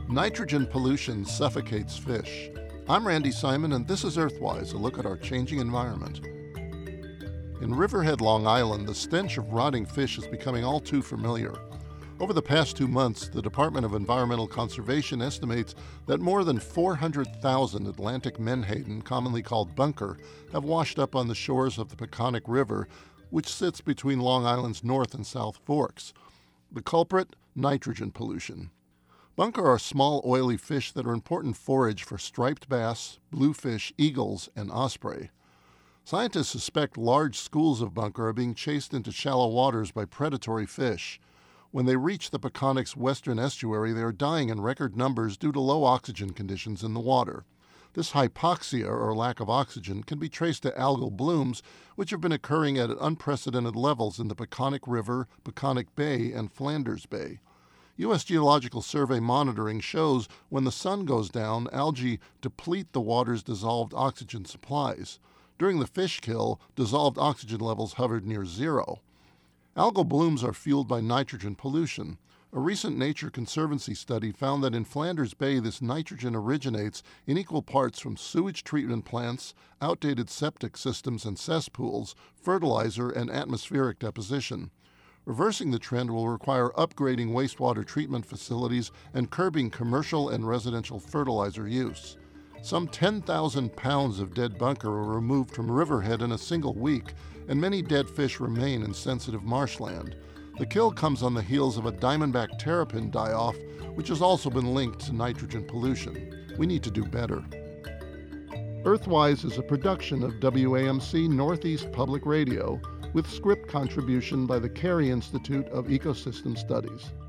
Nitrogen pollution suffocates fish. I'm Randy Simon, and this is Earthwise, a look at our changing environment. In Riverhead, Long Island, the stench of rotting fish is becoming all too familiar. Over the past 2 months, the Department of Environmental Conservation estimates that more than 400,000 Atlantic menhaden, commonly called bunker, have washed up on the shores of the Peconic River, which sits between Long Island's North and South Forks. The culprit? Nitrogen pollution. Bunker are small, oily fish that are important forage for striped bass, bluefish, eagles, and osprey. Scientists suspect large schools of bunker are being chased into shallow waters by predatory fish. When they reach the Peconic's western estuary, they are dying in record numbers due to low oxygen conditions in the water. This hypoxia, or lack of oxygen, can be traced to algal blooms, which have been occurring at unprecedented levels in the Peconic River, Peconic Bay, and Flanders Bay. U.S. Geological Survey monitoring shows when the sun goes down, algae deplete the water's dissolved oxygen supplies. During the fish kill, dissolved oxygen levels hovered near zero. Algal blooms are fueled by nitrogen pollution. A recent Nature Conservancy study found that in Flanders Bay, this nitrogen originates in equal parts from sewage treatment plants, outdated septic systems and cesspools, fertilizer, and atmospheric deposition. Reversing the trend will require upgrading wastewater treatment facilities and curbing commercial and residential fertilizer use. Some 10,000 pounds of dead bunker were removed from Riverhead in a single week, and many dead fish remain in sensitive marshland. The kill comes on the heels of a diamondback terrapin die-off, which has also been linked to nitrogen pollution. We need to do better. Earthwise is a production of WAMC Northeast Public Radio, with script contribution by the Carey Institute of Ecosystem Studies.